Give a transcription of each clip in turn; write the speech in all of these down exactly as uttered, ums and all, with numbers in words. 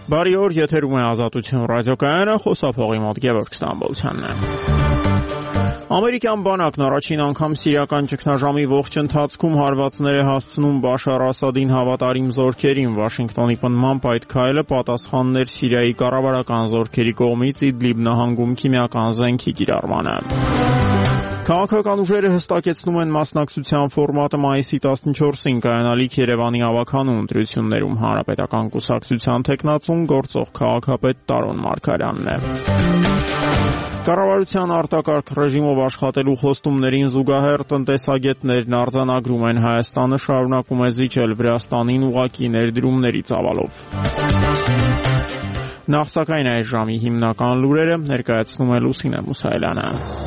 Բարի օր, եթերում է Ազատություն ռադիոկայանը, խոսափողի մոտ Գևորգ Ստամբոլցյանն է։ Ամերիկյան բանակն առաջին անգամ սիրիական ճգնաժամի ողջ ընթացքում հարվածներ է հասցնում Բաշար Ասադին հավատարիմ զորքերին։ Վաշինգտոնի պնդմամբ այդ քայլը պատասխաններ Սիրիայի կառավարական զորքերի կողմից Իդլիբ նահանգում քիմիական զենքի կիրառմանը։ Քաղաքական ուժերը հստակեցնում են մասնակցության ֆորմատը մայիսի տասնչորսին կայանալիք Երևանի ավագանու ընտրություններում։ Հանրապետական կուսակցության թեկնածուն գործող քաղաքապետ Տարոն Մարգարյանն է։ Կառավարության արտակարգ ռեժիմով աշխատելու խոստումներին զուգահեռ տնտեսագետներն արձանագրում են Հայաստանը շարունակում է զիջել Վրաստանին ուղղակի ներդրումների ծավալով։ Նախ սակայն այս ժամի հիմնական լուրերը ներկայացնում է Լուսինե Մուսայելյանը։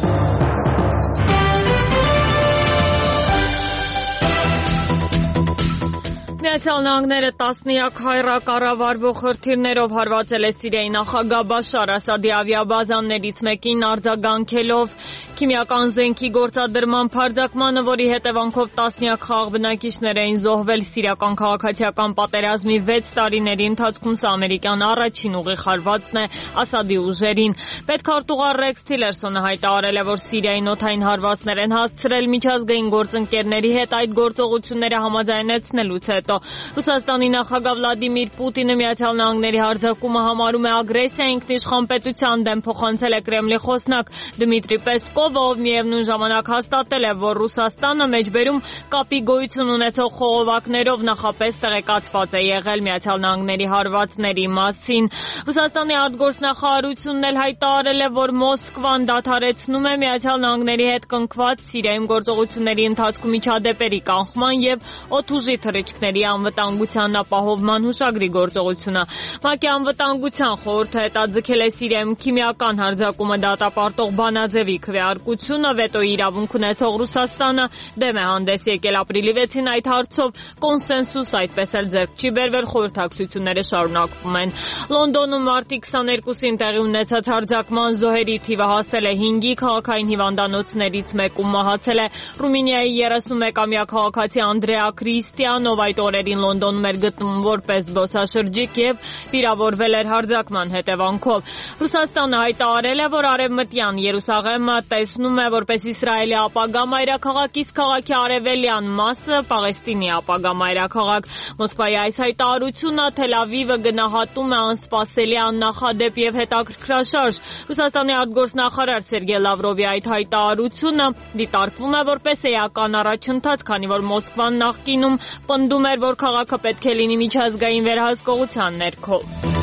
Միացյալ Նահանգները տասնյակ հայրակառավարվող հրթիռներով հարվածել է Սիրիայի նախագահ Բաշար Ասադի ավիաբազաներից մեկին արձագանքելով քիմիական զենքի գործադրման փարձակմանը, որի հետևանքով տասնյակ խաղաղ բնակիչներ էին զոհվել սիրիական քաղաքացիական պատերազմի վեց տարիների ընթացքում։ Սա ամերիկյան առաջին ուղիղ հարվածն է Ասադի ուժերին։ Պետքարտուղար Ռեքս Թիլերսոնը հայտարարել է, որ Սիրիային օդային հարվածներ են հասցրել միջազգային գործընկերների հետ այդ գործողությունները համաձայնեցնելուց հետո։ Ռուսաստանի նախագահ Վլադիմիր Պուտինը Միացյալ Նահանգների հարձակումը համարում է ագրեսիա, ինքնիշխան պետության դեմ, փոխանցել է Կրեմլի խոսնակ Դմիտրի Պեսկովը, ով միևնույն ժամանակ հաստատել է, որ Ռուսաստանը մեջբերում կապի գոյություն ունեցող խողովակներով նախապես տեղեկացված է եղել Միացյալ Նահանգների հարվածների մասին։ Ռուսաստանի արտգործնախարարությունն էլ հայտարարել է, որ Մոսկվան դադարեցնում է Միացյալ Նահանգների հետ կնքված Սիրիայում գործողությունների ընթացքում միջադեպերի կանխման եւ օդուժի թռիչքների անվտանգության ապահովման հուշագրի գործողությունը։ ՄԱԿ-ի անվտանգության խորհուրդը հետաձգել է Սիրիայում քիմիական հարձակումը դատապարտող բանաձևի քվեարկությունը։ Վետոյի իրավունք ունեցող Ռուսաստանը դեմ է հանդես եկել ապրիլի վեցին այդ հարցով կոնսենսուս այդպես էլ ձեռք չի բերվել, խորհրդակցությունները շարունակվում են։ Լոնդոնում մարտի քսաներկուսին տեղի ունեցած հարձակման զոհերի թիվը հասել է հինգի, քաղաքային հիվանդանոցներից մեկում մահացել է Ռումինիայի երեսունմեկամյա քաղաքացի Անդրեա Քրիստիանով, այդ օրերին Լոնդոնում էր գտնվում որպես զբոսաշրջիկ եւ վիրավորվել էր հարձակման հետևանքով։ Ռուսաստանը հայտարարել է, որ արևմտյան Երուսաղեմը տեսնում է որպես Իսրայելի ապագա մայրաքաղաք, իսկ քաղաքի արևելյան մասը Պաղեստինի ապագա մայրաքաղաք։ Մոսկվայի այս հայտարարությունը Թել Ավիվը գնահատում է անսպասելի, աննախադեպ եւ հետաքրքրաշարժ։ Ռուսաստանի արտգործնախարար Սերգեյ Լավրովի այդ հայտարարությունը դիտարկվում է որպես էական առաջընթաց, քանի որ Մոսկվան նախկինում պնդում էր, որ քաղաքը պետք է լինի միջազգային վերահսկողության ներքո։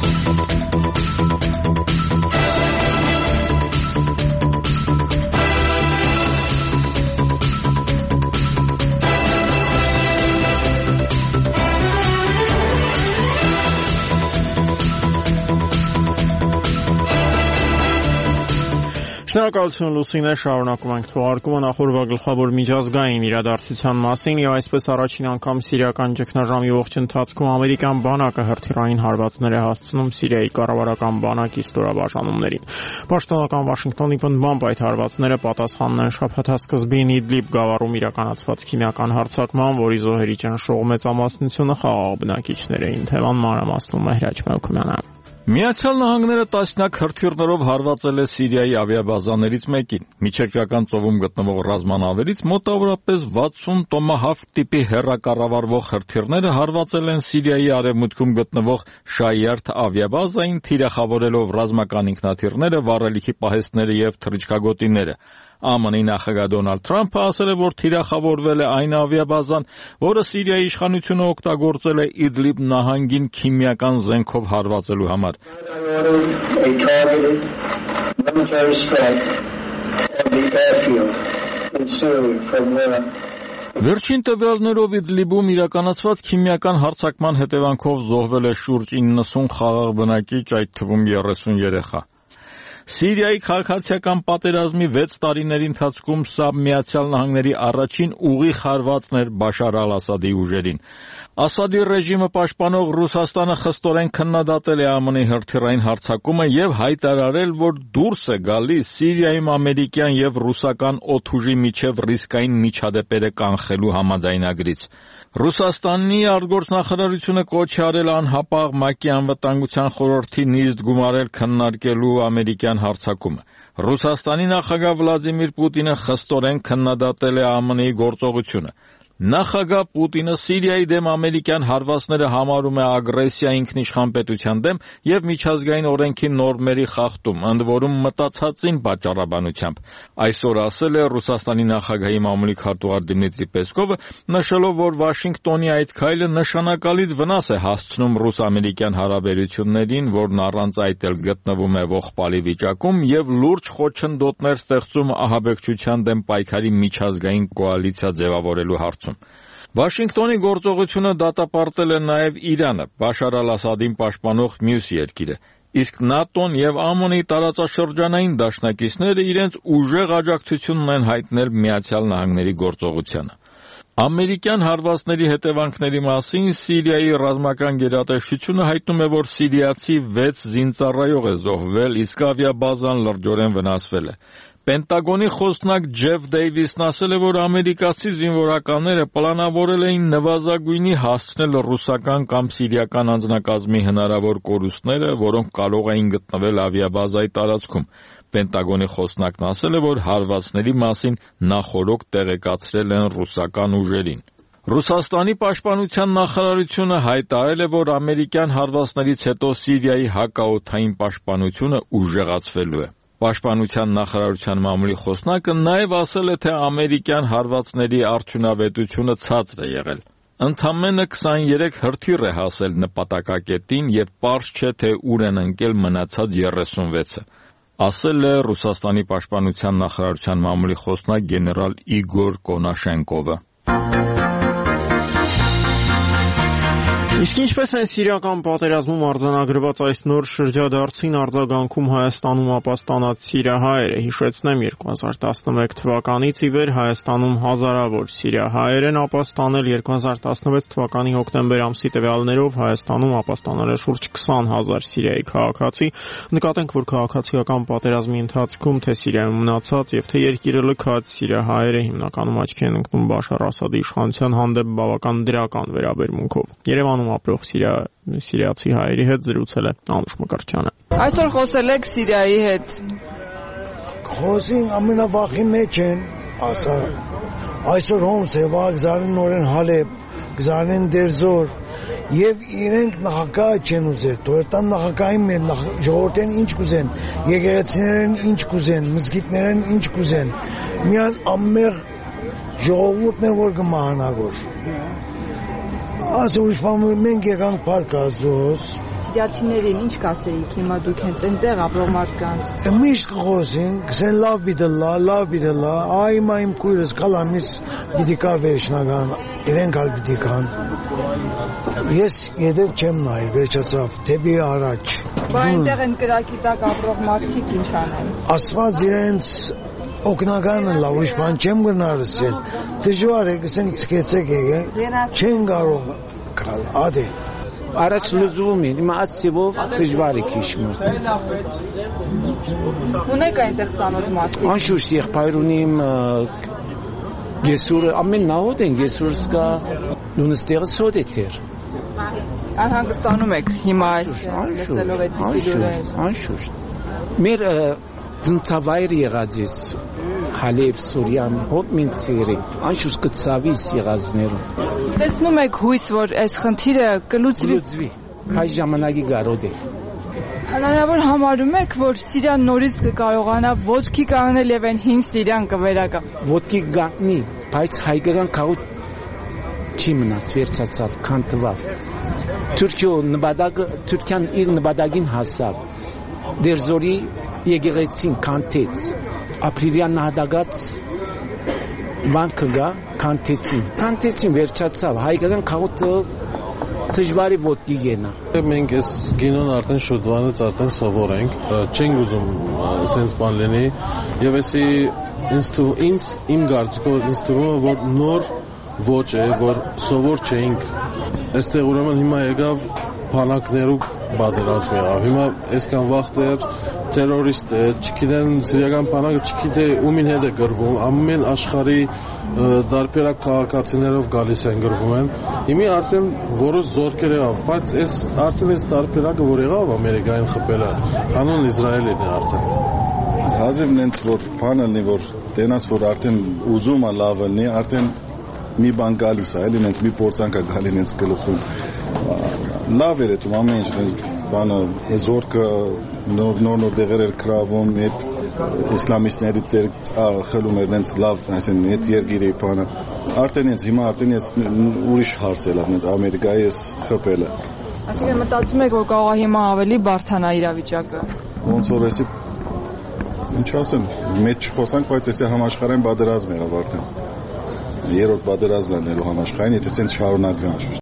Շնորհակալություն Լուսինե, շարունակում ենք թողարկումը նախորդ գլխավոր միջազգային իրադարձության մասին եւ այսպես առաջին անգամ սիրիական ճգնաժամի ողջ ընթացքում ամերիկյան բանակը հրթիռային հարվածներ է հասցնում Սիրիայի կառավարական բանակի ստորաբաժանումներին։ Պաշտոնական Վաշինգտոնի պնդմամբ այդ հարվածները պատասխանն են շաբաթասկզբին Իդլիբ գավառում իրականացված քիմիական հարձակման, որի զոհերի ճնշող մեծամասնությունը խաղաղ բնակիչներ էին։ Թեման մանրամասնում է Հրաչ Մելքումյանը։ Միացյալ Նահանգները տասնյակ հրթիռներով հարվածել է Սիրիայի ավիաբազաներից մեկին։ Միջերկրական ծովում գտնվող ռազմանավերից մոտավորապես վաթսուն Տոմահավք տիպի հեռակառավարվող հրթիռները հարվածել են Սիրիայի արևմուտքում գտնվող Շայերթ ավիաբազային, թիրախավորելով ռազմական ինքնաթիռները, վառելիքի պահեստները եւ թռիչքագոտիները։ ԱՄՆ-ի նախագահ Դոնալդ Թրամփը ասել է, որ թիրախավորվել է այն ավիաբազան, որը Սիրիայի իշխանությունը օգտագործել է Իդլիբ նահանգին քիմիական զենքով հարվածելու համար։ Վերջին տվյալներով Իդլիբում իրականացված քիմիական հարձակման հետևանքով զոհվել է շուրջ իննսուն խաղաղ բնակիչ, այդ թվում երեսուն երեխա։ Սիրիայի քաղաքացիական պատերազմի վեց տարիների ընթացքում սա Միացյալ Նահանգների առաջին ուղիղ հարվածն էր Բաշար al-Ասադի ուժերին։ Ասադի ռեժիմը պաշտպանող Ռուսաստանը խստորեն քննադատել է ԱՄՆ-ի հրթիռային հարձակումը եւ հայտարարել, որ դուրս է գալիս Սիրիայում ամերիկյան եւ ռուսական օդուժի միջև ռիսկային միջադեպերը կանխելու համաձայնագրից։ Ռուսաստանի արտգործնախարարությունը կոչ է արել անհապաղ ՄԱԿ-ի անվտանգության խորհրդի նիստ գումարել քննարկելու ամերիկյան հարձակումը։ Ռուսաստանի նախագահ Վլադիմիր Պուտինը խստորեն քննադատել է ԱՄՆ-ի գործողությունը։ Նախագահ Պուտինը Սիրիայի դեմ ամերիկյան հարվածները համարում է ագրեսիա ինքնիշխան պետության դեմ եւ միջազգային օրենքի նորմերի խախտում, ընդ որում մտածածին պատճառաբանությամբ։ Այսօր ասել է Ռուսաստանի նախագահի մամուլի քարտուղար Դմիտրի Պեսկովը, նշելով, որ Վաշինգտոնի այդ քայլը նշանակալից վնաս է հասցնում ռուս-ամերիկյան հարաբերություններին, որն առանց այդ էլ գտնվում է ողբալի վիճակում եւ լուրջ խոչընդոտներ ստեղծում ահաբեկչության դեմ պայքարի միջազգային կոալիցիա ձևավորելու հարցում։ Վաշինգտոնի գործողությունը դատապարտել է նաև Իրանը, Բաշար al-Ասադին պաշտպանող մյուս երկիրը, իսկ ՆԱՏՕ-ն եւ ԱՄՆ-ի տարածաշրջանային դաշնակիցները իրենց ուժեղ աջակցությունն են հայտնել Միացյալ Նահանգների գործողությանը։ Ամերիկյան հարվածների հետևանքների մասին Սիրիայի ռազմական գերատեսչությունը հայտնում է, որ սիրիացի վեց զինծառայող է զոհվել, իսկ ավիաբազան լրջորեն վնասվել է։ Պենտագոնի խոսնակ Ջեֆ Դեյվիսն ասել է, որ ամերիկացի զինվորականները պլանավորել էին նվազագույնի հասցնել ռուսական կամ սիրիական անձնակազմի հնարավոր կորուստները, որոնք կարող էին գտնվել ավիաբազայի տարածքում։ Պենտագոնի խոսնակն ասել է, որ հարվածների մասին նախօրոք տեղեկացրել են ռուսական ուժերին։ Ռուսաստանի պաշտպանության նախարարությունը հայտարարել է, որ ամերիկյան հարվածներից հետո Սիրիայի հակաօդային պաշտպանությունը ուժեղացվելու է։ Պաշտպանության նախարարության մամուլի խոսնակը նաև ասել է, թե ամերիկյան հարվածների արդյունավետությունը ցածր է եղել։ Ընդամենը քսաներեք հրթիռ է հասել նպատակակետին եւ պարզ չէ, թե ուր են ընկել մնացած երեսունվեցը, ասել է Ռուսաստանի պաշտպանության նախարարության մամուլի խոսնակ գեներալ Իգոր Կոնաշենկովը։ Իսկ ինչպես են սիրիական պատերազմում արձանագրված այս նոր շրջադարձին արձագանքում Հայաստանում ապաստանած սիրիահայերը, հիշեցնեմ երկու հազար տասնմեկ թվականից ի վեր Հայաստանում հազարավոր սիրիահայեր են ապաստանել, երկու հազար տասնվեց թվականի հոկտեմբեր ամսի տվյալներով Հայաստանում ապաստանել է շուրջ քսան հազար Սիրիայի քաղաքացի։ Նկատենք, որ քաղաքացիական պատերազմի ընթացքում թե Սիրիայում մնացած եւ թե երկիրը լքած սիրիահայերը հիմնականում աչքի են ընկնում Բաշար Ասադի իշխանության հանդեպ բավական դրական վերաբերմունքով։ Երևանում ապրող Սիրիա սիրիացի հայերի հետ զրուցել է Անուշ Մկրտչյանը։ Այսօր խոսել եք Սիրիայի հետ։ Խոսին ամենավախի մեջ են, ասա այսօր Հոմս է, վաղ գզարեն նորեն Հալեբ, գզարեն Դերզոր եւ իրենք նախագահ չեն ուզել, Տորտան նախագահին մեր ժողովրդեն ինչ կուզեն, եկեղեցիներն ինչ կուզեն, մզգիթներն ինչ կուզեն, միան ամեղ ժողովուրդն է որ կմահանագոր։ Ասա ուրիշ բան մենք եկանք Փարք Աստծոս։ Սիրիացիներին ինչ կասեիք հիմա դուք հենց այնտեղ ապրող մարդկանց։ Միշտ կխոսեն, կսեն լավ բիդլա, լավ բիդլա, այ մա իմ քույրս կալամիս պիտի կա վերջնական, իրենք ալ պիտի կան։ Ես յետև չեմ նայ, վերջացավ, դեպի առաջ։ Բա այնտեղ են կրակի տակ ապրող մարդիկ ինչ անեն։ Աստված իրենց օգնականը լավ, ուրիշ բան չեմ գնարսել։ Դժվար է, կսենք ցկեցեք եկեք, չեն կարող գալ, ադե։ Առաջ լուզում են, հիմա ասիվով դժվար է քիշում։ Ունեք այնտեղ ծանոթ մարդիկ։ Անշուշտ եղբայր ունիմ գեսուրը, ամեն նահոտ են գեսուրս կա, նույնստեղը սոդ է թեր։ Անհանգստանում եք հիմա այս լսելով այդպիսի լուրեր։ Անշուշտ։ Մեր ծնծավայր եղածից Հալեբ, Սուրիան, հոտ մինչ ծիրի, անշուշտ կծավիս եղածներում։ Տեսնում եք հույս, որ այս խնդիրը կլուծվի։ Կլուծվի, այս ժամանակի գարոդ է։ Հնարավոր համարում եք, որ Սիրիան նորից կկարողանա ոտքի կանգնել եւ այն հին Սիրիան կվերակա։ Ոտքի կանգնի, բայց հայկական քաղաք չի մնաց, վերջացավ, քանտվավ։ Թուրքիո նպատակը, Թուրքիան իր նպատակին հասավ։ Դերզորի եկեղեցին կանթեց, ապրիլյան նահատակած վանքը գա կանթեցին, կանթեցին վերջացավ, հայկական քաղաքը դժվարի ոտքի գենա։ Մենք այս գինոն արդեն շուտվանից արդեն սովոր ենք, չենք ուզում սենց բան լինի, եւ էսի ինձ իմ կարծիքով ինձ թվում է, որ նոր ոչ է, որ սովոր չէինք։ Այստեղ ուրեմն հիմա եկավ բանակներու պատերազմ եղավ։ Հիմա այսքան վաղ դեռ terörist է, չգիտեն սիրիական բանակը, չգիտե ումին հետ է գրվում, ամեն աշխարհի դարբերակ քաղաքացիներով գալիս են գրվում են։ Հիմի արդեն որոշ զորքեր եղավ, բայց այս արդեն այս դարբերակը որ եղավ Ամերիկային խփելը, հանուն Իսրայելին է արդեն։ Հազիվ նենց որ բան լինի, որ տենաս որ արդեն ուզում է լավ լինի, արդեն մի բան գալիս է, էլի նենց մի փորձանք է գալի նենց գլխում։ Լավ էր դու ամեն ինչ բանը զորքը նոր նոր դեղեր էր գրավում, այդ իսլամիստների ծերք խլում էր նենց լավ, այսինքն այդ երկիրի բանը։ Արդեն ինձ հիմա արդեն ես ուրիշ հարց է լավ, նենց Ամերիկայի էս խփելը։ Այսինքն մտածում եք, որ կարող է հիմա ավելի բարձրանա իրավիճակը։ Ոնց որ էսի ինչ ասեմ, մեծ չխոսանք, բայց էսի համաշխարհային պատերազմ եղավ արդեն։ Երրորդ պատերազմն էր համաշխարհային, եթե սենց շարունակվի անշուշտ։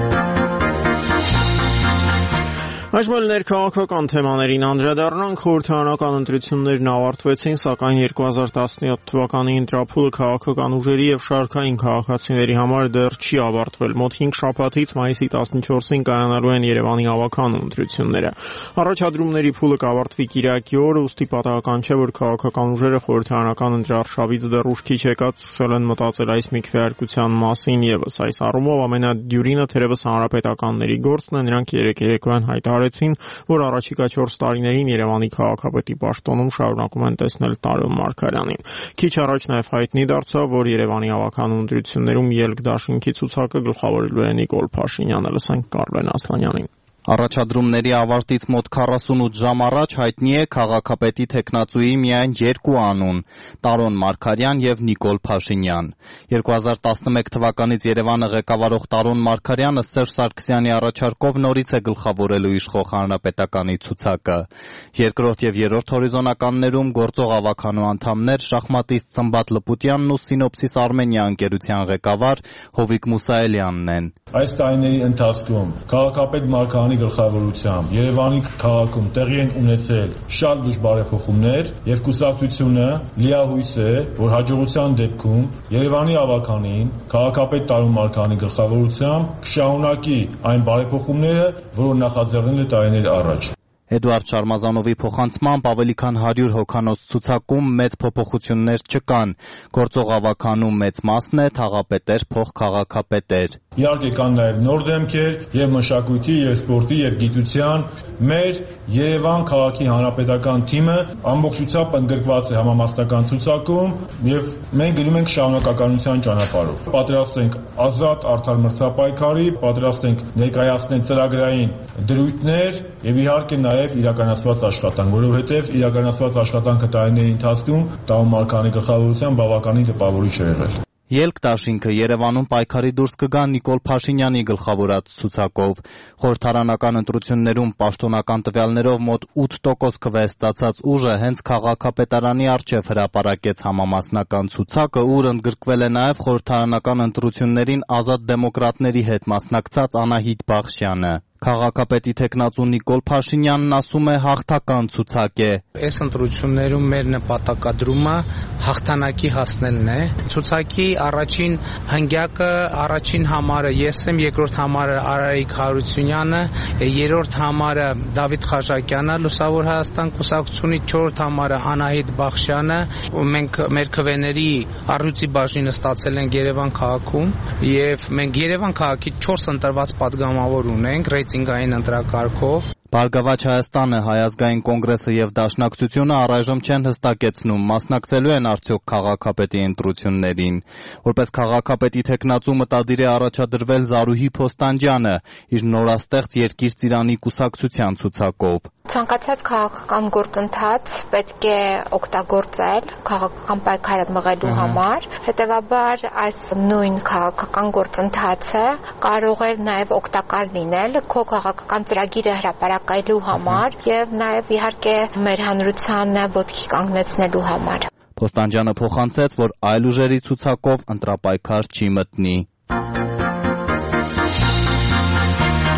Այժմ ներքաղաքական թեմաներին անդրադառնանք, խորհրդարանական ընտրություններն ավարտվեցին, սակայն երկու հազար տասնյոթ թվականի ընտրափուլը քաղաքական ուժերի եւ շարքային քաղաքացիների համար դեռ չի ավարտվել։ Մոտ հինգ շաբաթից մայիսի տասնչորսին կայանալու են Երևանի ավականու ընտրությունները։ Առաջադրումների փուլը կավարտվի կիրակի օրը, ուստի պատահական չէ, որ քաղաքական ուժերը խորհրդարանական ընտրարշավից դեռ ուշքի չեկած սկսել են մտածել այս մի քվեարկության մասին եւս։ Այս առումով ամենադյուրինը թերևս հանրապետականների գործն է, նրանք երեք երեկոյան հայտարարեցին, որ առաջիկա չորս տարիներին Երևանի քաղաքապետի պաշտոնում շարունակում են տեսնել Տարոն Մարգարյանին։ Քիչ առաջ նաև հայտնի դարձավ, որ Երևանի ավականու ընտրություններում ելք դաշինքի ցուցակը գլխավորելու է Նիկոլ Փաշինյանը։ Լսենք Կարլեն Ասլանյանին։ Առաջադրումների ավարտից մոտ քառասունութ ժամ առաջ հայտնի է քաղաքապետի թեկնածուի միայն երկու անուն՝ Տարոն Մարգարյան եւ Նիկոլ Փաշինյան։ երկու հազար տասնմեկ թվականից Երևանը ղեկավարող Տարոն Մարգարյանը Սերժ Սարգսյանի առաջարկով նորից է գլխավորելու իշխող հանրապետականի ցուցակը։ Երկրորդ եւ երրորդ հորիզոնականներում գործող ավականու անդամներ շախմատիստ Ծմբատ Լպուտյանն ու Սինոպսիս Արմենիա ընկերության ղեկավար Հովիկ Մուսայելյանն են։ Այս տարիների ընթացքում քաղաքապետ Մարգարյանի գլխավորությամբ Երևանի քաղաքում տեղի են ունեցել շատ լուրջ բարեփոխումներ եւ կուսակցությունը լիահույս է, որ հաջողության դեպքում Երևանի ավականին քաղաքապետ Տարոն Մարգարյանի գլխավորությամբ կշարունակի այն բարեփոխումները, որոնք նախաձեռնել է տարիներ առաջ։ Էդուարդ Շարմազանովի փոխանցմամբ ավելի քան հարյուր հոգանոց ցուցակում մեծ փոփոխություններ չկան։ Գործող ավականու մեծ մասն է թաղապետեր, փոխքաղաքապետեր։ Իհարկե կան նաև նոր դեմքեր եւ մշակույթի եւ սպորտի եւ գիտության։ Մեր Երևան քաղաքի հանրապետական թիմը ամբողջությամբ ընդգրկված է համամասնական ցուցակում եւ մենք գնում ենք շարունակականության ճանապարհով։ Պատրաստ ենք ազատ արդար մրցապայքարի, պատրաստ ենք ներկայացնել ծրագրային դրույթներ եւ իհարկե նաև իրականացված աշխատանք, որովհետև իրականացված աշխատանքը տարիների ընթացքում Տարոն Մարգարյանի գլխավորությամբ բավականին տպավորիչ է եղել։ Ելք դաշինքը Երևանում պայքարի դուրս կգա Նիկոլ Փաշինյանի գլխավորած ցուցակով։ Խորհրդարանական ընտրություններում պաշտոնական տվյալներով մոտ ութ տոկոս քվե ստացած ուժը հենց քաղաքապետարանի առջև հրապարակեց համամասնական ցուցակը, ուր ընդգրկվել է նաև խորհրդարանական ընտրություններին ազատ դեմոկրատների հետ մասնակցած Անահիտ Բախշյանը։ Քաղաքապետի թեկնածու Նիկոլ Փաշինյանն ասում է հաղթական ցուցակ է։ Այս ընտրություններում մեր նպատակադրումը հաղթանակի հասնելն է։ Ցուցակի առաջին հնգյակը, առաջին համարը ես եմ, երկրորդ համարը Արարիկ Հարությունյանը, երրորդ համարը Դավիթ Խաչակյանը, Լուսավոր Հայաստան կուսակցությունից, չորրորդ համարը Անահիտ Բախշյանը։ Մենք մեր քվեների առյուծի բաժինը ստացել ենք Երևան քաղաքում եւ մենք Երևան քաղաքի չորս ընտրված падգամավոր ունենք ռեյտինգային ընտրակարգով։ Բարգավաճ Հայաստանը, Հայ ազգային կոնգրեսը եւ Դաշնակցությունը առայժմ չեն հստակեցնում մասնակցելու են արդյոք քաղաքապետի ընտրություններին։ Որպես քաղաքապետի թեկնածու մտադիր է առաջադրվել Զարուհի Փոստանջյանը իր նորաստեղծ Երկիր ծիրանի կուսակցության ցուցակով։ Ցանկացած քաղաքական գործընթաց պետք է օգտագործել քաղաքական պայքարը մղելու համար, հետևաբար այս նույն քաղաքական գործընթացը կարող է նաև օգտակար լինել քո քաղաքական ծրագիրը հրապարակելու համար եւ նաև իհարկե մեր հանրությանը ոտքի կանգնեցնելու համար։ Փոստանջյանը փոխանցեց, որ այլ ուժերի ցուցակով ընտրապայքար չի մտնի։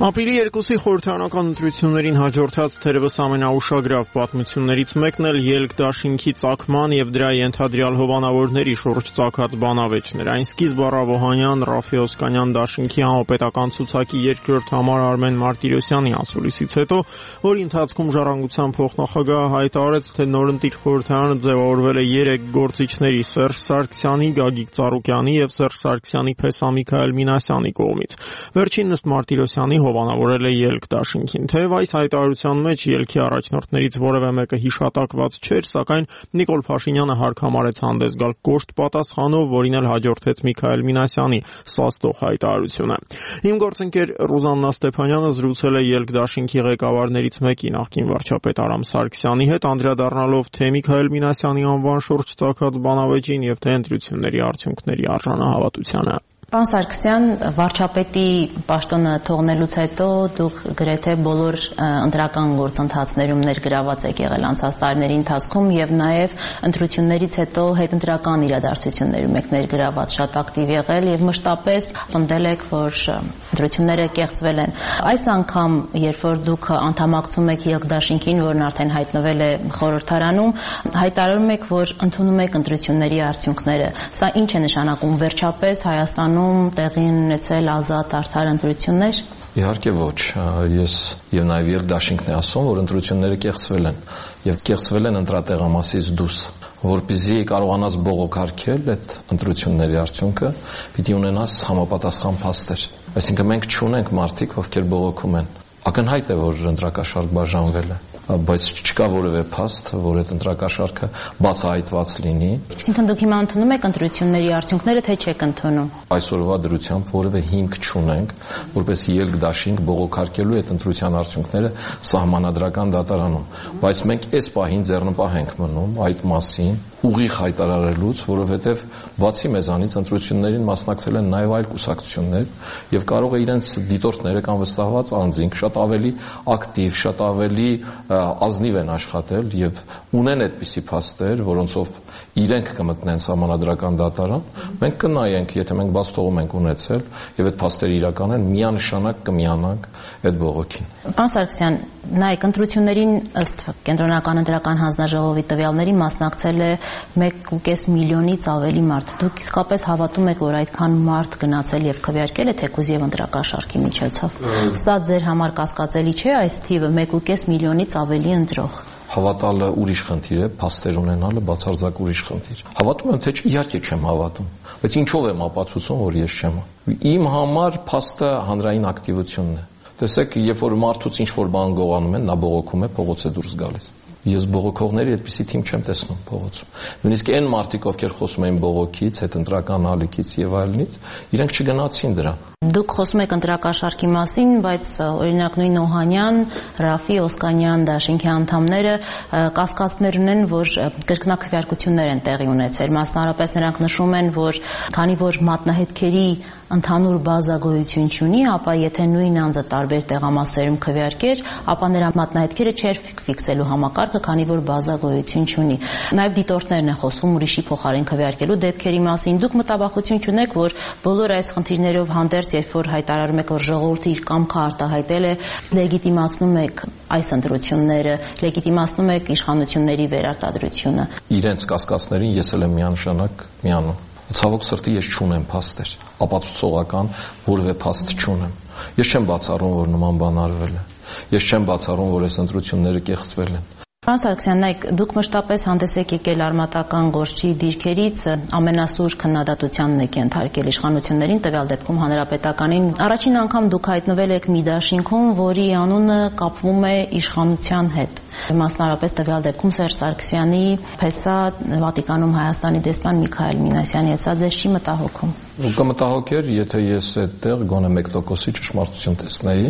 Ապրիլի երկուսի խորհրդարանական ընտրություններին հաջորդած թերևս ամենաուշագրավ պատմություններից մեկն էլ ելք դաշինքի ծագման եւ դրա ենթադրյալ հովանավորների շուրջ ծագած բանավեճն էր։ Այն սկիզբ առավ Օհանյան Ռաֆի Օսկանյան դաշինքի համապետական ցուցակի երկրորդ համար Արմեն Մարտիրոսյանի ասուլիսից հետո, որի ընթացքում Ժառանգության փոխնախագահը հայտարարեց, թե նորընտիր խորհրդարանը ձևավորվել է երեք գործիչների՝ Սերժ Սարգսյանի, Գագիկ Ծառուկյանի եւ Սերժ Սարգսյանի փեսա Միքայել Մինասյանի կողմից։ Վերջին ըստ Մարտիրոսյանի հովանավորել է ելք դաշինքին։ Թեև այս հայտարարության մեջ ելքի առաջնորդներից որևէ մեկը հիշատակված չէր, սակայն Նիկոլ Փաշինյանը հարկ համարեց հանդես գալ կոշտ պատասխանով, որին էլ հաջորդեց Միքայել Մինասյանի սաստող հայտարարությունը։ Իմ գործընկեր Ռուզաննա Ստեփանյանը զրուցել է ելք դաշինքի ղեկավարներից մեկի նախկին վարչապետ Արամ Սարգսյանի հետ, անդրադառնալով թե Միքայել Մինասյանի անվան շուրջ ծագած բանավեճին եւ թե ընտրությունների արդյունքների արժանահավատությանը։ Պարոն Սարգսյան, վարչապետի պաշտոնը թողնելուց հետո դուք գրեթե բոլոր ընտրական գործընթացներում ներգրաված եք եղել անցած տարիների ընթացքում եւ նաեւ ընտրություններից հետո հետընտրական իրադարձություններում եք ներգրաված, շատ ակտիվ եղել եւ մշտապես պնդել եք, որ ընտրությունները կեղծվել են։ Այս անգամ, երբ որ դուք անդամակցում եք ելք դաշինքին, որն արդեն հայտնվել է խորհրդարանում, հայտարարում եք, որ ընդունում եք ընտրությունների արդյունքները։ Սա ինչ է նշանակում վերջապես Հայաստան տեղի ունեցել ազատ արդար ընտրություններ։ Իհարկե ոչ, ես եւ նաեւ ելք դաշինքն է ասում, որ ընտրությունները կեղծվել են եւ կեղծվել են ընտրատեղամասից դուրս, որպեսզի կարողանաս բողոքարկել այդ ընտրությունների արդյունքը, պիտի ունենաս համապատասխան փաստեր։ Այսինքն մենք չունենք մարդիկ, ովքեր բողոքում են։ Ակնհայտ է, որ ընտրակաշարք բաժանվել է, բայց չկա որևէ փաստ, որ այդ ընտրակաշարքը բացահայտված լինի։ Այսինքն դուք հիմա ընդունում եք ընտրությունների արդյունքները, թե չեք ընդունում։ Այսօրվա դրությամբ որևէ հիմք չունենք, որպես ելք դաշինք բողոքարկելու այդ ընտրության արդյունքները սահմանադրական դատարանում, բայց մենք այս պահին ձեռնպահ ենք մնում այդ մասին ուղիղ հայտարարելուց, որովհետև բացի մեզանից ընտրություններին մասնակցել են նաև այլ կուսակցություններ եւ կարող է իրենց դիտորդները կամ վստահված անձինք շատ ավելի ակտիվ, շատ ավելի ազնիվ են աշխատել եւ ունեն այդպիսի փաստեր, որոնցով իրենք կմտնեն սահմանադրական դատարան, մենք կնայենք, եթե մենք բաց թողում ենք ունեցել եւ այդ փաստերը իրական են, միանշանակ կմիանանք այդ բողոքին։ Պարոն Սարգսյան, նայեք, ընտրություններին ըստ կենտրոնական ընտրական հանձնաժողովի տվյալների մասնակցել է մեկ ու կես միլիոնից ավելի մարդ։ Դուք իսկապես հավատում եք, որ այդքան մարդ գնացել եւ քվեարկել է թեկուզ եւ ընտրակաշարքի միջոցով։ Սա ձեր համար կասկածելի չէ այս թիվը մեկ ու կես միլիոնից ավելի ընտրող։ Հավատալը ուրիշ խնդիր է, փաստեր ունենալը բացարձակ ուրիշ խնդիր։ Հավատում եմ, թե չէ, իհարկե չեմ հավատում, բայց ինչով եմ ապացուցում, որ ես չեմ։ Իմ համար փաստը հանրային ակտիվությունն է։ Տեսեք, երբ որ մարդուց ինչ-որ բան գողանում են, նա բողոքում է, փողոց է դուրս գալիս։ Ես բողոքողների այդպիսի թիմ չեմ տեսնում փողոցում։ Նույնիսկ այն մարդիկ, ովքեր խոսում էին բողոքից, հետընտրական ալիքից եւ այլնից, իրենք չգնացին դրա։ Դուք խոսում եք ընտրակաշարքի մասին, բայց օրինակ նույն Օհանյան, Ռաֆի Օսկանյան դաշինքի անդամները կասկածներ ունեն, որ կրկնակվեարկություններ են տեղի ունեցել։ Մասնավորապես նրանք նշում են, որ քանի որ մատնահետքերի ընդհանուր բազա գոյություն չունի, ապա եթե նույն անձը տարբեր տեղամասերում քվեարկեր, ապա նրա մատնահետքերը չէր ֆիքսելու համակարգը, քանի որ բազա գոյություն չունի։ Նաև դիտորդներն են խոսում ուրիշի փոխարեն քվեարկելու դեպքերի մասին։ Դուք մտավախություն չունեք, որ բոլոր այս խնդիրներով հանդերձ, երբ որ հայտարարում եք, որ ժողովուրդը իր կամքը արտահայտել է, լեգիտիմացնում եք այս ընտրությունները, լեգիտիմացնում եք իշխանությունների վերարտադրությունը։ Իրենց կասկածներին ես էլ եմ միանշանակ միանում։ Ցավոք սրտի ես չունեմ փաստեր, ապացուցողական որևէ փաստ չունեմ։ Ես չեմ բացառում, որ նման բան արվել է։ Ես չեմ բացառում, որ այս ընտրությունները կեղծվել են։ Պարոն Սարգսյան, նայեք, դուք մշտապես հանդես եք եկել արմատական գործի դիրքերից ամենասուր քննադատությանն եք ենթարկել իշխանություններին, տվյալ դեպքում հանրապետականին։ Առաջին անգամ դուք հայտնվել եք մի դաշինքում, որի անունը կապվում է իշխանության հետ։ Մասնավորապես տվյալ դեպքում Սերժ Սարգսյանի փեսա Վատիկանում Հայաստանի դեսպան Միքայել Մինասյանի հետ, սա ձեզ չի մտահոգում։ Կմտահոգեր, եթե ես այդտեղ գոնե մեկ տոկոսի ճշմարտություն տեսնեի։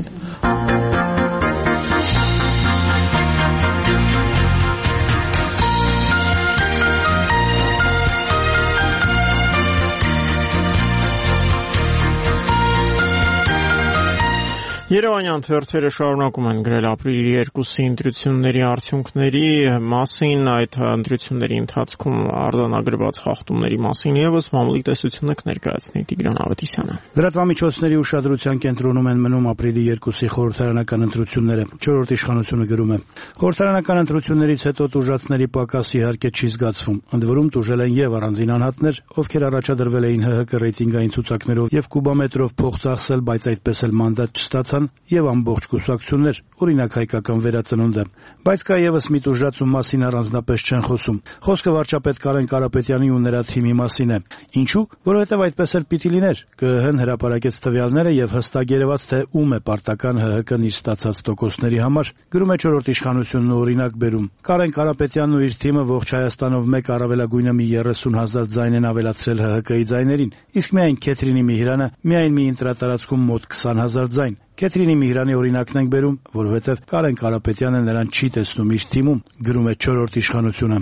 Երևանյան թերթերը շարունակում են գրել ապրիլի երկուսի ընտրությունների արդյունքների մասին, այդ ընտրությունների ընթացքում արձանագրված խախտումների մասին ևս մամուլի տեսությունը կներկայացնի Տիգրան Ավետիսյանը։ Լրատվամիջոցների ուշադրության կենտրոնում են մնում ապրիլի երկուսի խորհրդարանական ընտրությունները։ Չորրորդ իշխանությունը գրում է. Խորհրդարանական ընտրություններից հետո տուժածների պակաս իհարկե չի զգացվում։ Ընդ որում տուժել են եւ առանձին անհատներ, ովքեր առաջադրվել էին ՀՀԿ ռեյտինգային ցուցակներով եւ կուբամետրով փող ծախսել, բայց այդպես էլ մանդատ չստացան եւ ամբողջ կուսակցություններ, օրինակ հայկական վերածնունդը։ Բայց կա եւս մի տուժած, ում մասին առանձնապես չեն խոսում։ Խոսքը վարչապետ Կարեն Կարապետյանի ու նրա թիմի մասին է։ Ինչու՞։ Որովհետեւ այդպես էլ պիտի լիներ։ ԿԸՀ-ն հրապարակեց տվյալները եւ հստակ երևաց, թե ում է պարտական ՀՀԿ-ն իր ստացած տոկոսների համար։ Գրում է չորրորդ իշխանությունն ու օրինակ բերում. Կարեն Կարապետյանն ու իր թիմը ողջ Հայաստանով մեկ առավելագույնը մի երեսուն հազար ձայն են ավելացրել ՀՀԿ-ի ձայներին, իսկ միայն Քեթրինի Միհրանը միայն մի ընտրատարածքում մոտ քսան հազար ձայն։ Քեթրինի Միհրանի օրինակն ենք բերում, որովհետև Կարեն Կարապետյանը նրան չի տեսնում իր թիմում, գրում է չորրորդ իշխանությունը։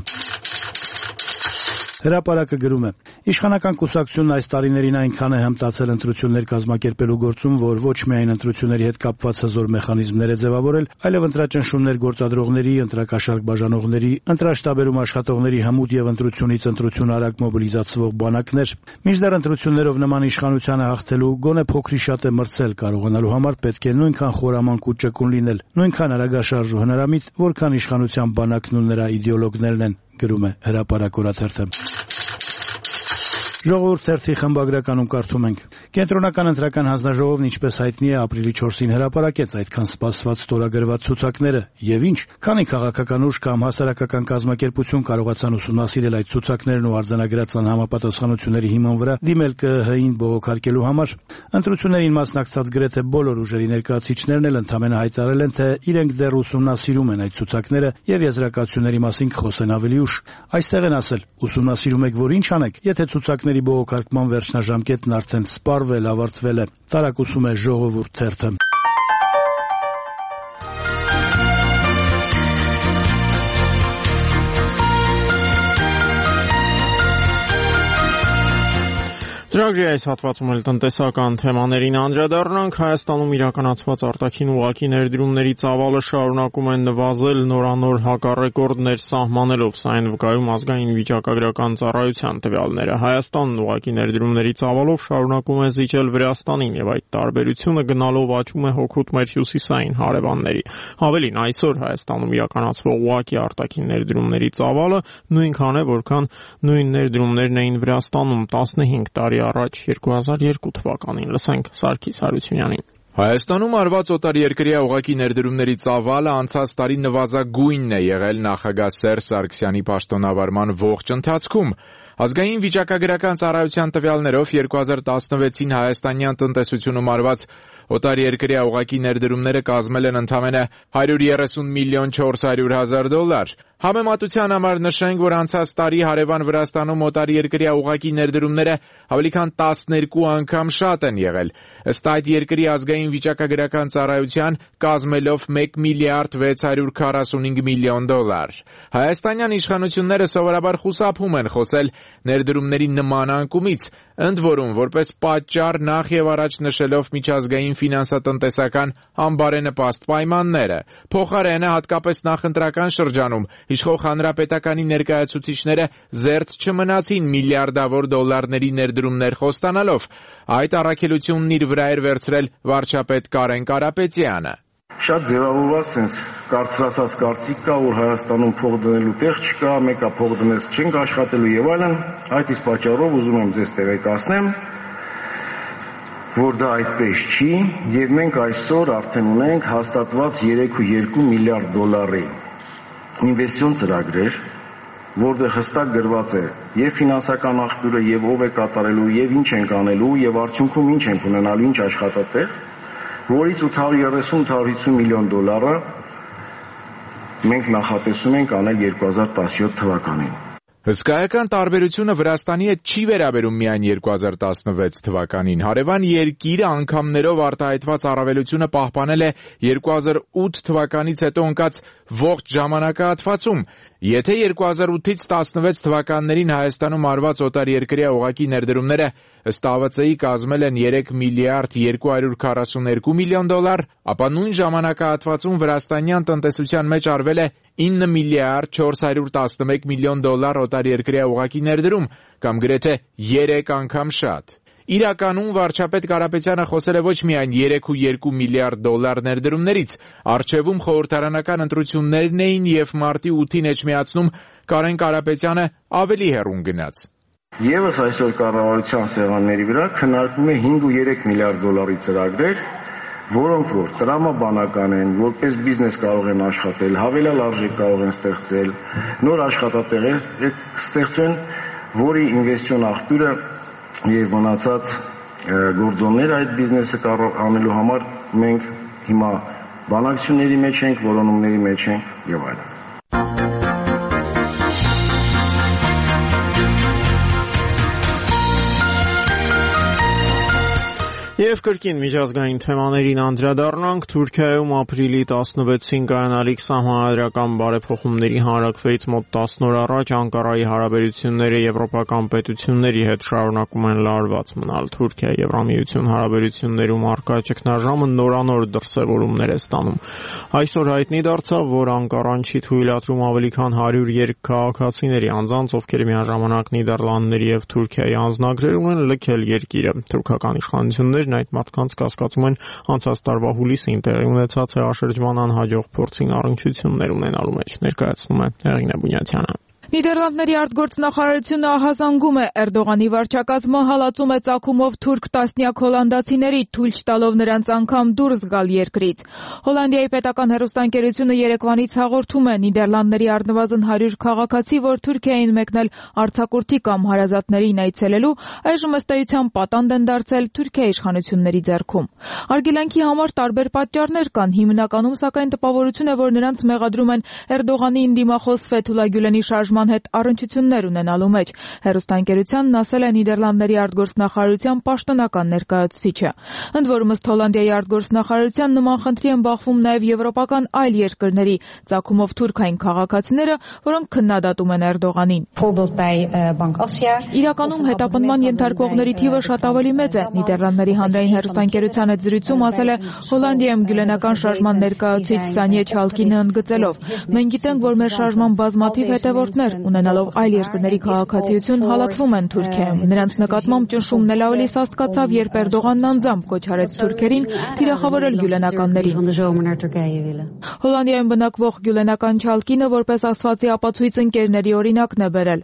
Հրապարակը գրում է. Իշխանական կուսակցությունն այս տարիներին այնքան է հմտացել ընտրություններ կազմակերպելու գործում, որ ոչ միայն ընտրությունների հետ կապված հզոր մեխանիզմներ է ձևավորել, այլև ընտրաճնշումներ գործադրողների, ընտրակաշառք բաժանողների, ընտրաշտաբերում աշխատողների հմուտ եւ ընտրությունից ընտրություն արագ մոբիլիզացվող բանակներ։ Մինչդեռ ընտրություններով նման իշխանությանը հաղթելու գոնե փոքրի շատ է մրցել կարողանալու համար պետք է նույնքան խորամանկ ու ճկուն լինել, նույնքան արագաշարժ ու հնարամիտ, որքան իշխանության բանակն ու նրա իդեոլոգներն են, գրում է Հրապարակ օրաթերթը։ Ժողովուրդ թերթի խմբագրականում կարդում ենք. Կենտրոնական ընտրական հանձնաժողովն ինչպես հայտնի է ապրիլի չորսին հրապարակեց այդքան սպասված ստորագրված ցուցակները, եւ ինչ, քանի քաղաքական ուժ կամ հասարակական կազմակերպություն կարողացան ուսումնասիրել այդ ցուցակներն ու արձանագրած անհամապատասխանությունների հիման վրա դիմել ԿԸՀ-ին բողոքարկելու համար։ Ընտրություններին մասնակցած գրեթե բոլոր ուժերի ներկայացուցիչներն էլ ընդամենը հայտարարել են, թե իրենք դեռ ուսումնասիրում են այդ ցուցակները եւ եզրակացությունների մասին կխոսեն ավելի ուշ։ Այստեղ են ասել. ուսումնասիրում եք, որ ինչ անեք, եթե ցուցակների բողոքարկման վերջնաժամկետն արդեն սպառվել, ավարտվել է, տարակուսում է Ժողովուրդ թերթը։ Ծրագրի այս հատվածում էլ տնտեսական թեմաներին անդրադառնանք։ Հայաստանում իրականացված արտաքին ուղղակի ներդրումների ծավալը շարունակում են նվազել նորանոր հակառեկորդներ սահմանելով, սա են վկայում ազգային վիճակագրական ծառայության տվյալները։ Հայաստանն ուղղակի ներդրումների ծավալով շարունակում է զիջել Վրաստանին եւ այդ տարբերությունը գնալով աճում է հօգուտ մեր հյուսիսային հարևանների։ Ավելին, այսօր Հայաստանում իրականացվող ուղղակի արտաքին ներդրումների ծավալը նույնքան է, որքան նույն ներդրումներն էին Վրաստանում տասնհինգ տարի առաջ երկու հազար երկու թվականին։ Լսենք Սարգիս Հարությունյանին։ Հայաստանում արված օտարերկրյա ուղղակի ներդրումների ծավալը անցած տարի նվազագույնն է եղել նախագահ Սերժ Սարգսյանի պաշտոնավարման ողջ ընթացքում։ Ազգային վիճակագրական ծառայության տվյալներով երկու հազար տասնվեցին հայաստանյան տնտեսությունում արված օտարերկրյա ուղղակի ներդրումները կազմել են ընդամենը հարյուր երեսուն միլիոն չորս հարյուր հազար դոլար։ Համեմատության համար նշենք, որ անցած տարի հարևան Վրաստանում օտարերկրյա ուղղակի ներդրումները ավելի քան տասներկու անգամ շատ են եղել։ Ըստ այդ երկրի ազգային վիճակագրական ծառայության կազմելով մեկ միլիարդ վեց հարյուր քառասունհինգ միլիոն դոլար։ Հայաստանյան իշխանությունները սովորաբար խուսափում են խոսել ներդրումների նման անկումից, ընդ որում որպես պատճառ նախ եւ առաջ նշելով միջազգային ֆինանսատնտեսական անբարենպաստ պայմանները։ Փոխարենը հատկապես նախընտրական շրջանում իշխող հանրապետականի ներկայացուցիչները զերծ չմնացին միլիարդավոր դոլարների ներդրումներ խոստանալով։ Այդ առաքելությունն իր վրա էր վերցրել վարչապետ Կարեն Կարապետյանը։ Շատ ձևավորված sense կարծրացած կարծիք կա, որ Հայաստանում փող դնելու տեղ չկա, մեկը փող դնես չենք աշխատելու եւ այլն։ Այդ իսկ պատճառով ուզում եմ ձեզ տեղեկացնեմ, որ դա այդպես չի եւ մենք այսօր արդեն ունենք հաստատված երեք կόμμα երկու միլիարդ դոլարի ինվեստիցիոն ծրագրեր, որտեղ հստակ գրված է եւ ֆինանսական աղբյուրը եւ ով է կատարելու եւ ինչ ենք անելու եւ արդյունքում ինչ ենք ունենալու, ինչ աշխատատեղ, որից ութ հարյուր երեսուն ութ հարյուր հիսուն միլիոն դոլարը մենք նախատեսում ենք անել երկու հազար տասնյոթ թվականին։ Հսկայական տարբերությունը Վրաստանի հետ չի վերաբերում միայն երկու հազար տասնվեց թվականին։ Հարևան երկիրը անգամներով արտահայտված առավելությունը պահպանել է երկու հազար ութ թվականից հետո ընկած ողջ ժամանակահատվածում։ Եթե երկու հազար ութից տասնվեց թվականներին Հայաստանում արված օտարերկրյա ուղղակի ներդրումները ըստ A V C-ի կազմել են երեք միլիարդ երկու հարյուր քառասուներկու միլիոն դոլար, ապա նույն ժամանակահատվածում վրաստանյան տնտեսության մեջ արվել է ինը միլիարդ չորս հարյուր տասնմեկ միլիոն դոլար օտարերկրյա ուղղակի ներդրում, կամ գրեթե երեք անգամ շատ։ Իրականում վարչապետ Կարապետյանը խոսել է ոչ միայն երեք ու երկու միլիարդ դոլար ներդրումներից, առջևում խորհրդարանական ընտրություններն էին եւ մարտի ութին էջմիածնում Կարեն Կարապետյանը ավելի հեռուն գնաց։ Եվս այսօր կառավարության սեղանների վրա քննարկվում է հինգ ու երեք միլիարդ դոլարի ծրագրեր, որոնք որ տրամաբանական են, որպես բիզնես կարող են աշխատել, հավելյալ արժեք կարող են ստեղծել, նոր աշխատատեղեր ստեղծեն, որի ինվեստիոն աղբյուրը եւ մնացած գործոնները այդ բիզնեսը կարող անելու համար մենք հիմա բանակցությունների մեջ ենք, որոնումների մեջ ենք եւ այլն։ Եվ կրկին միջազգային թեմաներին անդրադառնանք, Թուրքիայում ապրիլի տասնվեցին կայանալիք սահմանադրական բարեփոխումների հանրակրվեից մոտ տասն օր առաջ Անկարայի հարաբերությունները եվրոպական պետությունների հետ շարունակում են լարված մնալ։ Թուրքիա-Եվրամիություն հարաբերություններում առկա ճգնաժամը նորանոր դրսևորումներ է ստանում։ Այսօր հայտնի դարձավ, որ Անկարան չի թույլատրում ավելի քան հարյուր երկքաղաքացիների անձանց, ովքեր միաժամանակ Նիդերլանդների եւ Թուրքիայի անձնագրեր ունեն, լքել երկիրը։ Թուրքական իշխանությունները այդ մարդկանց կասկածում են անցած տարվա հուլիսին տեղի ունեցած հեղաշրջման անհաջող փորձին առնչություններ ունենալու մեջ, ներկայացնում է Հեղինե Բունյաթյանը։ Նիդերլանդների արտգործնախարարությունը ահազանգում է Էրդողանի վարչակազմը հալածում է ծագումով թուրք տասնյակ հոլանդացիների, թույլ չտալով նրանց անգամ դուրս գալ երկրից։ Հոլանդիայի պետական հեռուստաընկերությունը երեկվանից հաղորդում է Նիդերլանդների առնվազն հարյուր քաղաքացի, որ Թուրքիա էին մեկնել արձակուրդի կամ հարազատներին այցելելու, այժմ ըստ էության պատանդ են դարձել Թուրքիայի իշխանությունների ձեռքում։ Արգելանքի համար տարբեր պատճառներ կան, հիմնականում սակայն տպավորություն է, որ նրանց մեղադրում են Էրդողանի դիմախոս Ֆեթուլա Գյուլենի շարժման հետ առնչություններ ունենալու մեջ։ Հեռուստաընկերությանն ասել է Նիդերլանդների արտգործնախարարության պաշտոնական ներկայացուցիչը։ Ընդ որում ըստ Հոլանդիայի արտգործնախարարության նման խնդրի են բախվում նաև եվրոպական այլ երկրների ծագումով թուրքային քաղաքացիները, որոնք քննադատում են Էրդողանին։ Իրականում հետապնդման ենթարկվողների թիվը շատ ավելի մեծ է։ Նիդերլանդների հանրային հեռուստաընկերության հետ զրույցում ասել է Հոլանդիայում գյուլենական շարժման ներկայացուցիչ Սանիե Չալկինը ընդգծելով. «Մենք գիտենք, որ մեր շարժման բազմաթիվ հետևորդներ, ունենալով այլ երկրների քաղաքացիություն, հալածվում են Թուրքիայում։ Նրանց նկատմամբ ճնշումն էլ ավելի սաստկացավ, երբ Էրդողանն անձամբ կոչ արեց թուրքերին թիրախավորել գյուլենականներին»։ Հոլանդիայում բնակվող գյուլենական Չալկինը որպես ասվածի ապացույց ընկերների օրինակն է բերել։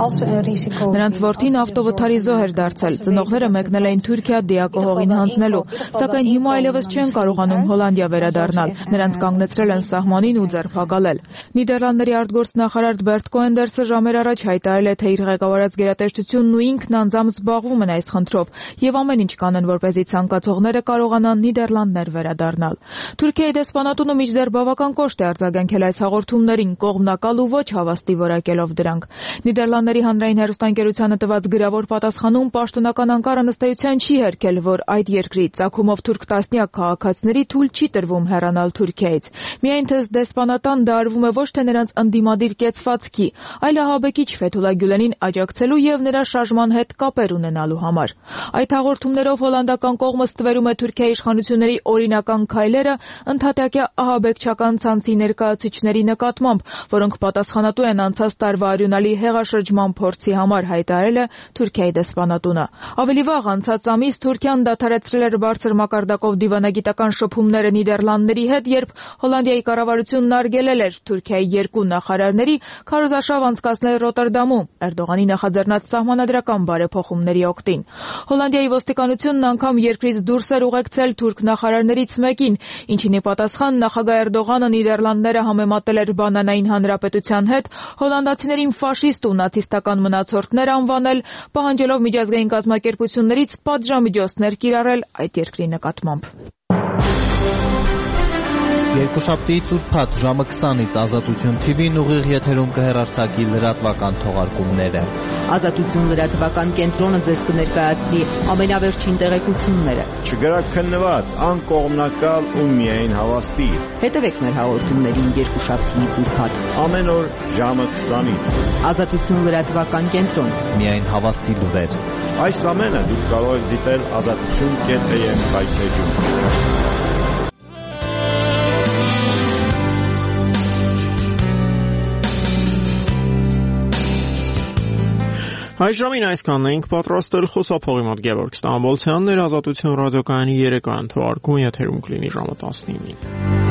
Նրանց որդին ավտովթարի զոհ էր դարձել։ Ծնողները մեկնել էին Թուրքիա դիակողողին հանձնելու, սակայն հիմա այլևս չեն կարողանում Հոլանդիա վերադառնալ։ Նրանց կանգնեցրել են սահմանին ու ձերբակալել։ Նիդերլանդների արտգործնախարար Բերտ Կոենդերսը ժամեր առաջ հայտարարել է, թե իր ղեկավարած գերատեսչությունն ու ինքն անձամբ զբաղվում են այս խնդրով եւ ամեն ինչ կանեն, որպեսզի ցանկացողները կարողանան Նիդերլանդներ վերադառնալ։ Թուրքիայի դեսպանատունը մինչդեռ բավական կոշտ է արձագանքել այս հաղորդումներին, կողմնակալ ու ոչ հավաստի որակելով դրանք։ Նիդերլանդների հանրային հեռուստաընկերությանը տված գրավոր պատասխանում պաշտոնական Անկարան ըստ էության չի հերքել, որ այդ երկրի ծագումով թուրք տասնյակ քաղաքացիների թույլ չի տրվում հեռանալ Թուրքիայից։ Միայն թե դեսպանատան դա արվում է ոչ թե նրանց ընդդիմադիր կեցվածքի, այլ ահաբեկիչ Ֆեթուլա Գյուլենին աջակցելու եւ նրա շարժման հետ կապեր ունենալու համար։ Այդ հաղորդումներով հոլանդական կողմը ստվերում է Թուրքիայի իշխանությունների օրինական քայլերը ընդհատակյա ահաբեկչական ցանցի ներկայացուցիչների նկատմամբ, որոնք պատասխանատու են անցած տարվա արյունալի հեղաշրջման փորձի համար, հայտարարել է Թուրքիայի դեսպանատունը։ Ավելի վաղ անցած ամիս Թուրքիան դադարեցրել էր բարձր մակարդակով դիվանագիտական շփումները Նիդերլանդների հետ, երբ Հոլանդիայի կառավարությունն արգելել էր Թուրքիայի երկու նախարարների քարոզարշավ անցկացնել Ռոտերդամում Էրդողանի նախաձեռնած սահմանադրական բարեփոխումների օգտին։ Հոլանդիայի ոստիկանությունն անգամ երկրից դուրս էր ուղեկցել թուրք նախարարներից մեկին, ինչին ի պատասխան նախագահ Էրդողանը Նիդերլանդները համեմատել էր բանանային հանրապետության հետ, հոլանդացիներին ֆաշիստ ու նացիստական մնացորդներ անվանել, պահանջելով միջազգային կազմակերպություններից պատժամիջոցներ կիրառել այդ երկրի նկատմամբ։ Երկուշաբթիից ուրբաթ ժամը քսանից Ազատություն թի վին ուղիղ եթերում կհեռարձակի լրատվական թողարկումները։ Ազատություն լրատվական կենտրոնը ձեզ կներկայացնի ամենավերջին տեղեկությունները։ Չգրակ քննված, անկողմնակալ ու միայն հավաստիր։ Հետևեք մեր հաղորդումներին երկուշաբթիից ուրբաթ։ Ամեն օր ժամը քսանից։ Ազատություն լրատվական կենտրոն։ Միայն հավաստի լուրեր։ Այս ամենը դուք կարող եք դիտել ազատություն կետ am հայտնեջում։ Այս ժամին այսքանն էինք պատրաստել, խոսափողի մոտ Գևորգ Ստամբոլցյանն էր, Ազատություն ռադիոկայանի երեկոյան թողարկումը եթերում կլինի ժամը տասնինին։